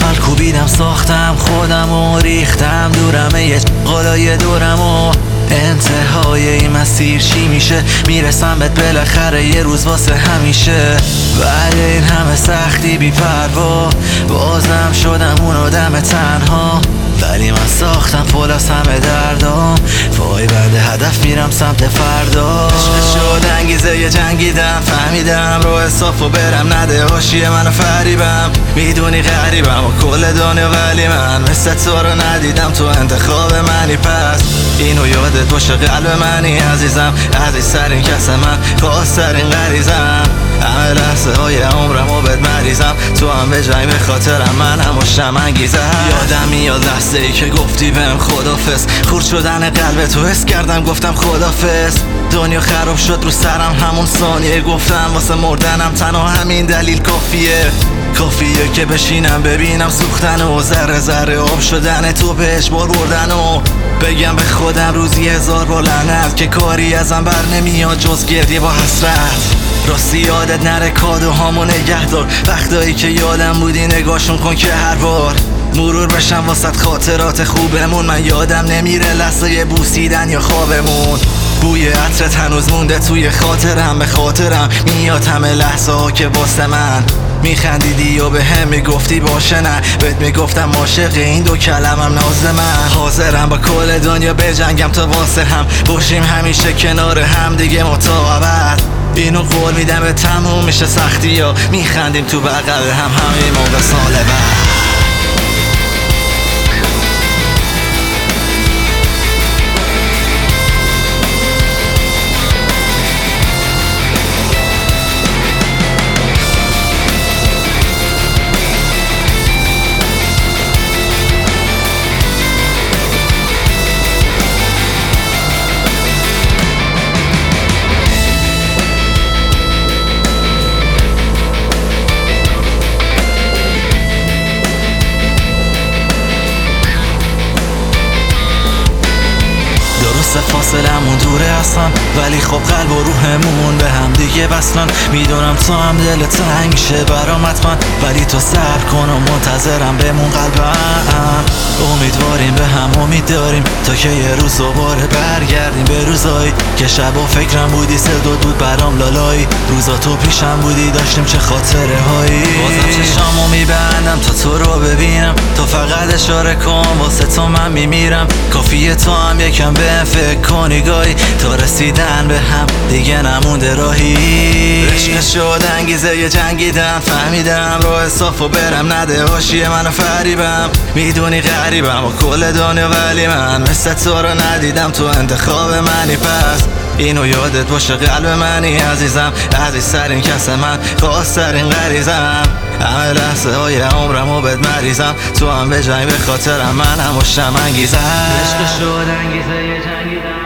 عمل کوبیدم ساختم خودم و ریختم دورمه یه قلای دورم و انتهای این مسیر چی میشه؟ میرسم بهت بالاخره یه روز واسه همیشه. ولی این همه سختی بی پروا بازم شدم اون آدم تنها. ولی من ساختم پلاس همه دردام وای بعد هدف میرم سمت فردا. عشق شد انگیزه یه جنگیدم فهمیدم رو حساب و برم نده حاشیه منو فریبم. میدونی غریبم و کل دنیا ولی من مثل تو رو ندیدم تو انتخاب منی. پس اینو یادت باشه قلب منی عزیزم عزیزترین کس من خواسترین غریزم. همه لحظه های عمرمو بهت مریضم تو هم به جای به خاطرم من هم مشتم انگیزم. یادم میاد لحظه ای که گفتی بهم خدافظ خورد شدن قلب تو حس کردم گفتم خدافظ. دنیا خراب شد رو سرم همون ثانیه گفتم واسه مردنم تنها همین دلیل کافیه که بشینم ببینم سوختن و ذره ذره آب شدن تو بهش بار بردن و بگم به خودم روزی 1000 بار لعنت که کاری ازم بر نمیاد جز گریه با حسرت. راستی یادت نره کادوهامو نگه دار وقتایی که یادم بودی نگاشون کن که هر بار مرور بشم واسه خاطرات خوبمون. من یادم نمیره لحظه بوسیدن یا خوابمون. بوی عطرت هنوز مونده توی خاطرم به خاطرم میاد همه لحظه ها که واسه من میخندیدی و به هم میگفتی باشه نه بهت میگفتم عاشق این دو کلمم ناز من. حاضرم با کل دنیا بجنگم تا واسه هم باشیم همیشه کنار هم دیگه متعابد. اینو قول میدم به تموم میشه سختی ها میخندیم تو بغل هم همین موقع سال بعد. فاصلمون دوره هستن ولی خب قلب و روحمون به هم دیگه بستن. میدونم تو هم دل تنگ شه برام حتما ولی تو صبر کن و منتظرم بمون قلبم. امیدواریم به هم امید داریم تا که یه روز دوباره برگردیم به روزایی که شب و فکرم بودی صدا بود برام لالایی. روزا تو پیشم بودی داشتیم چه خاطره هایی. بازم چشامو میبندم تا تو رو ببینم تو فقط اشاره کن واسه تو من میمیرم. کافیه تو هم یکم به فکر کنی گاهی تا رسیدن به هم دیگه نمونده راهی. عشق شد انگیزه یه جنگیدم فهمیدم رو حساب و برم نده حاشیه منو فریبم. میدونی غریبم و کل دنیا ولی من مثل تو رو ندیدم تو انتخاب منی. پس اینو یادت باشه قلب منی عزیزم عزیزترین کس من خواسترین غریزم. همه لحظه های عمرمو بهت مریضم تو هم به جای به خاطرم من هم مشتم انگیزم. عشق شد انگیزه یه جنگیدم